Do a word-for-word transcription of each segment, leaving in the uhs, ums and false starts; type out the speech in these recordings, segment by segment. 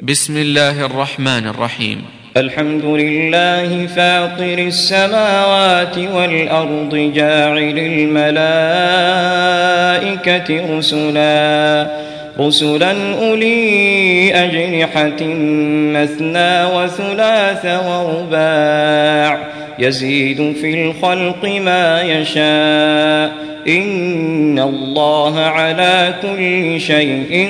بسم الله الرحمن الرحيم. الحمد لله فاطر السماوات والأرض جاعل الملائكة رسلا رسلا أولي أجنحة مثنى وثلاث ورباع يزيد في الخلق ما يشاء إن الله على كل شيء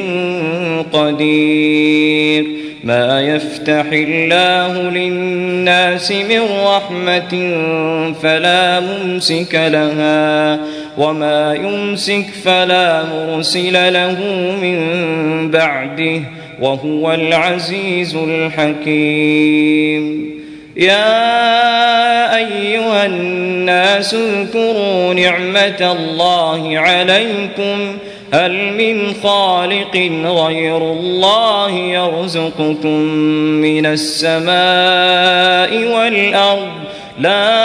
قدير. ما يفتح الله للناس من رحمة فلا ممسك لها وما يمسك فلا مرسل له من بعده وهو العزيز الحكيم. يا أيها الناس اذكروا نعمة الله عليكم هل من خالق غير الله يرزقكم من السماء والأرض لا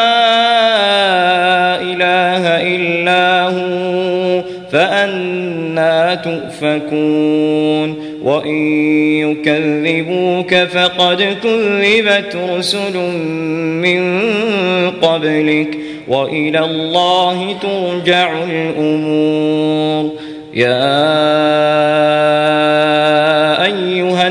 إله إلا هو فأنى تؤفكون. وإن يكذبوك فقد كذبت رسل من قبلك وإلى الله ترجع الأمور. يا أيها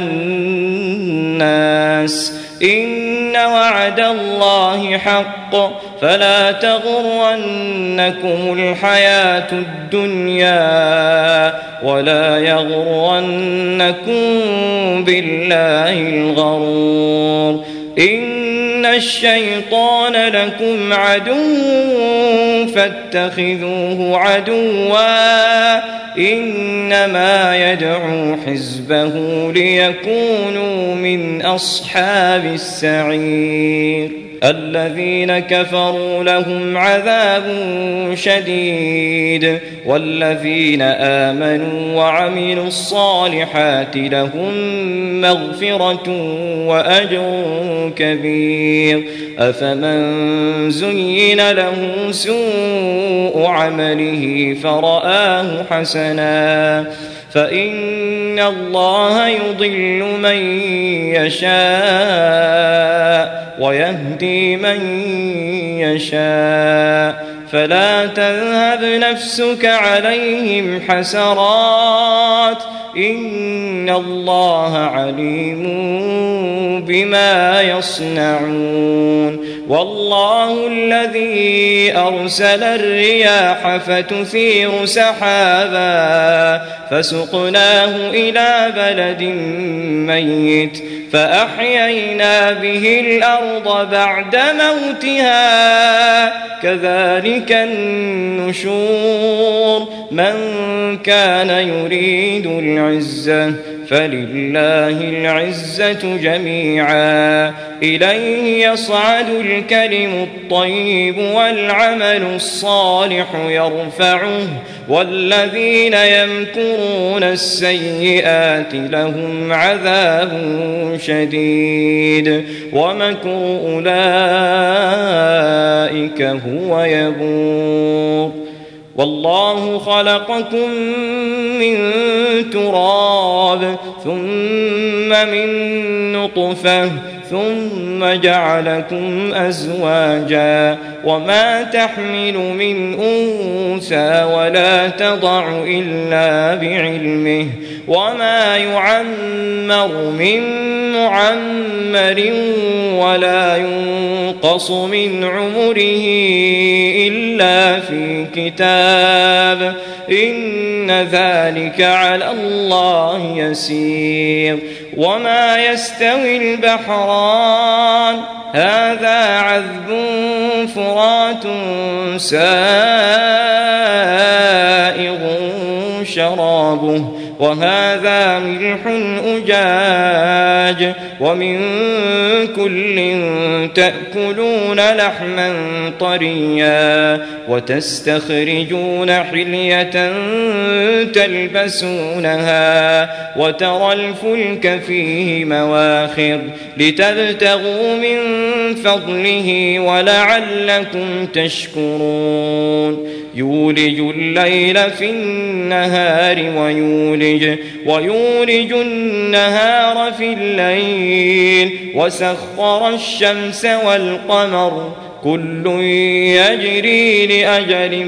الناس إن وعد الله حق فلا تغرنكم الحياة الدنيا ولا يغرنكم بالله الغرور. إن الشيطان لكم عدو فاتخذوه عدوا إنما يدعو حزبه ليكونوا من أصحاب السعير. الذين كفروا لهم عذاب شديد والذين آمنوا وعملوا الصالحات لهم مغفرة وأجر كبير. أفمن زين له سوء عمله فرآه حسنا فإن الله يضل من يشاء ويهدي من يشاء فلا تذهب نفسك عليهم حسرات إن الله عليم بما يصنعون. والله الذي أرسل الرياح فتثير سحابا فسقناه إلى بلد ميت فأحيينا به الأرض بعد موتها كذلك النشور. من كان يريد العزة فلله العزة جميعا إليه يصعد الكلم الطيب والعمل الصالح يرفعه والذين يمكرون السيئات لهم عذاب شديد ومكر أولئك هو يبور. والله خلقكم من تراب ثم من نطفة ثم جعلكم أزواجا وما تحمل من أنثى ولا تضع إلا بعلمه وما يعمر من معمر ولا ينقص من عمره إلا في كتاب إن ذلك على الله يسير. وما يستوي البحران هذا عذب فرات سائغ شرابه وهذا ملح أجاج ومن كل تأكلون لحما طريا وتستخرجون حلية تلبسونها وترى الفلك فيه مواخر لتبتغوا من فضله ولعلكم تشكرون. يولج الليل في النهار ويولج, ويولج النهار في الليل وسخر الشمس والقمر كل يجري لأجل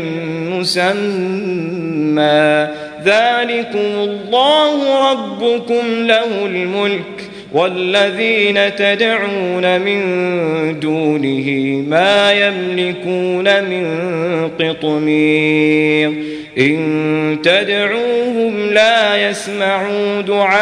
مسمى ذلكم الله ربكم له الملك والذين تدعون من دونه ما يملكون من قطمير إن تدعوهم لا يسمعوا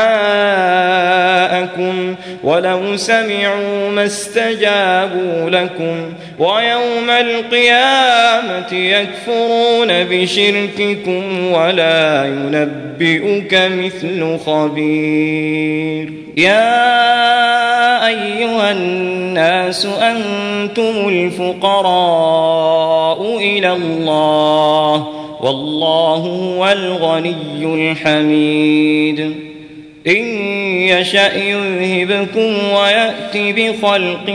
دعاءكم ولو سمعوا ما استجابوا لكم ويوم القيامة يكفرون بشرككم ولا ينبئك مثل خبير. يا أيها الناس أنتم الفقراء إلى الله والله هو الغني الحميد إن يشأ يذهبكم ويأتي بخلق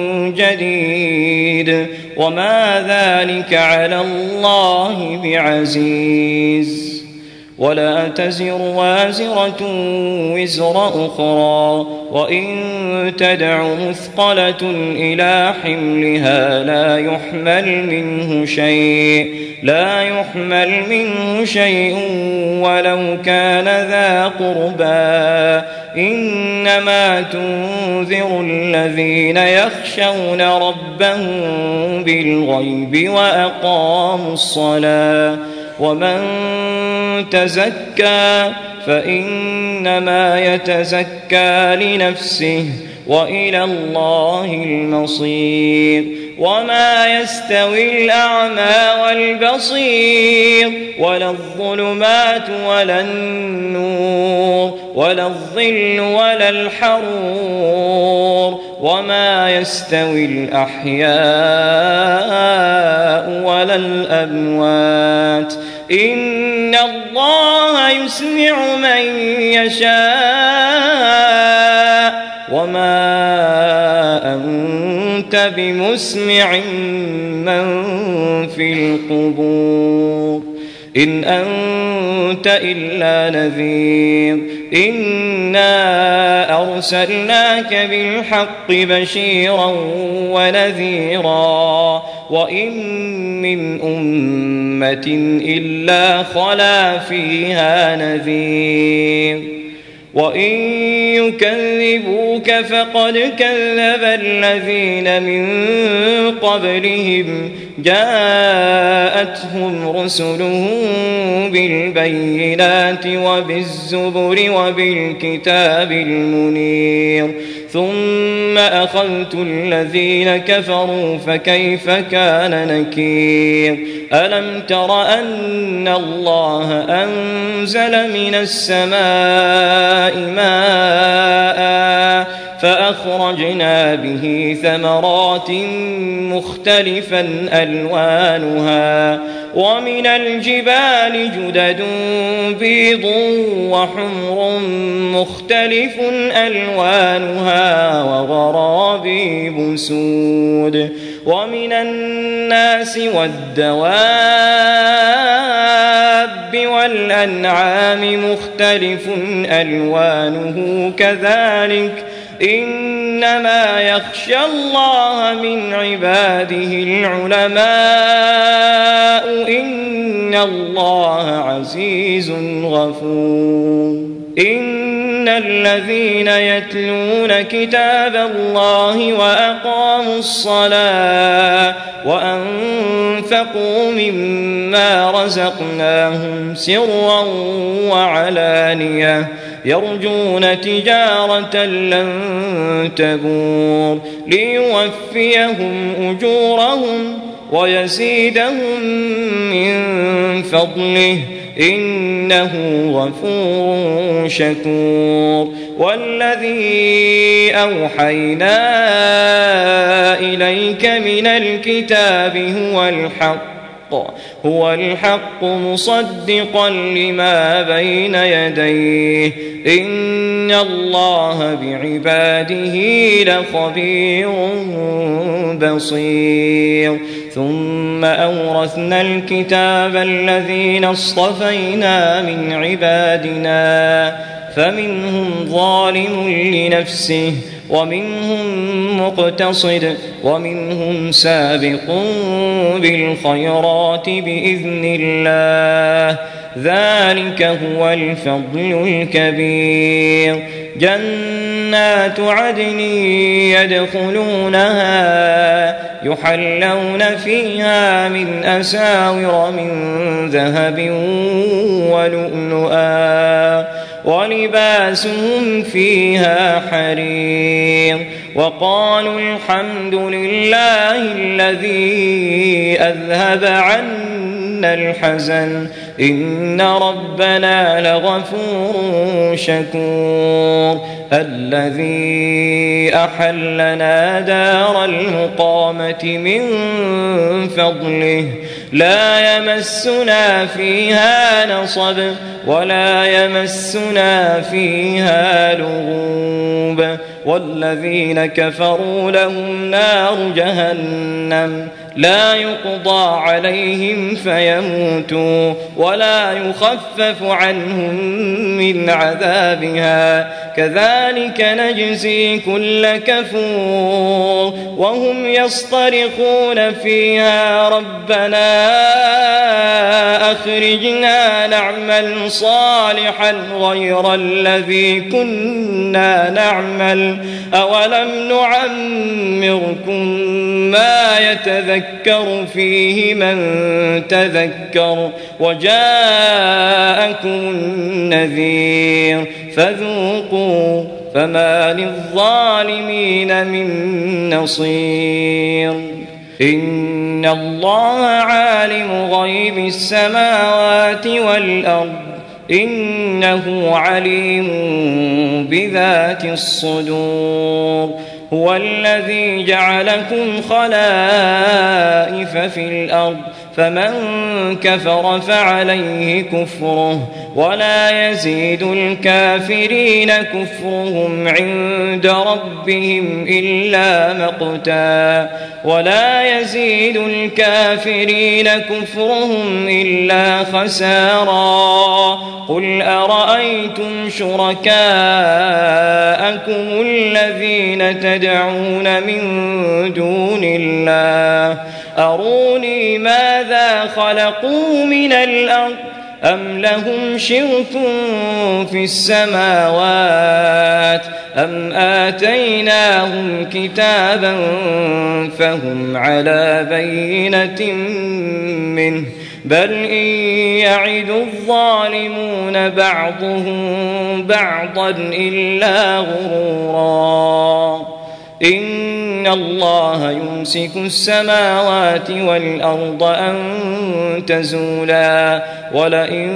جديد وما ذلك على الله بعزيز. ولا تزر وازرة وزر أخرى وإن تدع مثقلة إلى حملها لا يحمل منه شيء لا يحمل منه شيء ولو كان ذا قربى إنما تنذر الذين يخشون ربهم بالغيب وأقاموا الصلاة ومن تزكى فإنما يتزكى لنفسه وإلى الله المصير. وما يستوي الأعمى والبصير ولا الظلمات ولا النور ولا الظل ولا الحرور وما يستوي الأحياء ولا الأموات إن الله يسمع من يشاء وما أنت بمسمع من في القبور إن أنت إلا نذير إنا أرسلناك بالحق بشيرا ونذيرا وإن من أمة إلا خلا فيها نذير وإن يكذبوك فقد كذب الذين من قبلهم جاءتهم رسلهم بالبينات وبالزبر وبالكتاب المنير ثم أخذت الذين كفروا فكيف كان نكير. ألم تر أن الله أنزل من السماء ماء فأخرجنا به ثمرات مختلفا ألوانها ومن الجبال جدد بيض وحمر مختلف ألوانها وغرابيب سود ومن الناس والدواب والأنعام مختلف ألوانه كذلك إنما يخشى الله من عباده العلماء إن الله عزيز غفور. إن الذين يتلون كتاب الله وأقاموا الصلاة وأنفقوا مما رزقناهم سرا وعلانية يرجون تجارة لن تبور ليوفيهم أجورهم ويزيدهم من فضله إنه غفور شكور. والذي أوحينا إليك من الكتاب هو الحق هو الحق مصدقا لما بين يديه إن الله بعباده لخبير بصير. ثم أورثنا الكتاب الذين اصطفينا من عبادنا فمنهم ظالم لنفسه ومنهم مقتصد ومنهم سابق بالخيرات بإذن الله ذلك هو الفضل الكبير. جنات عدن يدخلونها يحلون فيها من أساور من ذهب ولؤلؤا ولباسهم فيها حرير. وقالوا الحمد لله الذي أذهب عنا الحزن إن ربنا لغفور شكور. الذي أحلنا دار المقامة من فضله لا يمسنا فيها نصب ولا يمسنا فيها لغوب. والذين كفروا لهم نار جهنم لا يقضى عليهم فيموتوا ولا يخفف عنهم من عذابها كذلك نجزي كل كفور. وهم يصطرخون فيها ربنا أخرجنا نعمل صالحا غير الذي كنا نعمل أولم نعمركم ما يتذكر فيه من تذكر وجاءكم النذير فذوقوا فما للظالمين من نصير. إن الله عالم غيب السماوات والأرض إنه عليم بذات الصدور. هو الذي جعلكم خلائف في الأرض فمن كفر فعليه كفره ولا يزيد الكافرين كفرهم عند ربهم إلا مقتا ولا يزيد الكافرين كفرهم إلا خسارا. قل أرأيتم شركاءكم الذين تدعون من دون الله أروني ماذا خلقوا من الأرض أم لهم شرك في السماوات أم آتيناهم كتابا فهم على بينة منه بل إن يعد الظالمون بعضهم بعضا إلا غرورا. إن الله يمسك السماوات والأرض أن تزولا ولئن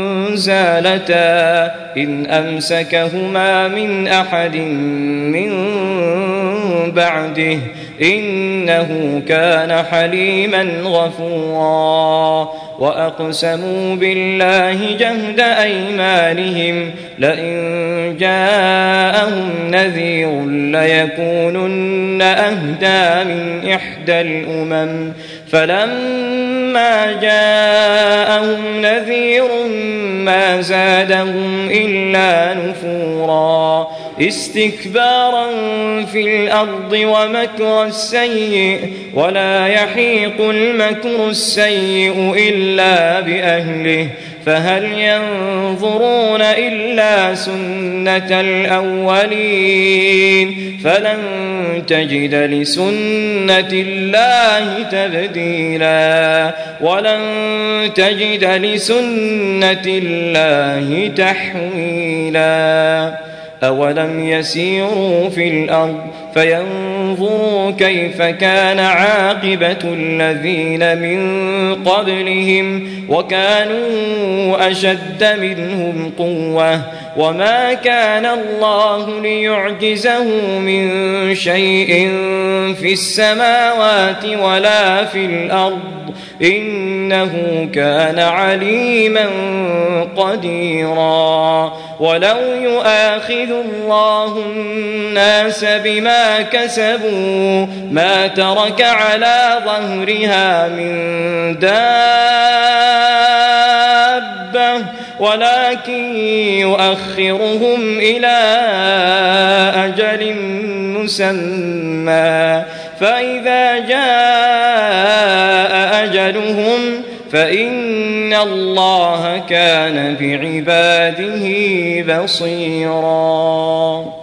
زالتا إن أمسكهما من أحد من بعده إنه كان حليما غفورا. وأقسموا بالله جهد أيمانهم لئن جاءهم نذير ليكونن أهدى من إحدى الأمم فلما جاءهم نذير ما زادهم إلا نفورا استكبارا في الأرض ومكر السيء ولا يحيق المكر السيء إلا بأهله فهل ينظرون إلا سنة الأولين فلن تجد لسنة الله تبديلا ولن تجد لسنة الله تحويلا. أولم يسيروا في الأرض فينظروا كيف كان عاقبة الذين من قبلهم وكانوا أشد منهم قوة وما كان الله ليعجزه من شيء في السماوات ولا في الأرض إنه كان عليما قديرا ولو يؤاخذ الله الناس بما كسبوا ما ترك على ظهرها من دابة ولكن يؤخرهم إلى أجل مسمى فإذا جاء أجلهم فإن الله كان بعباده بصيراً.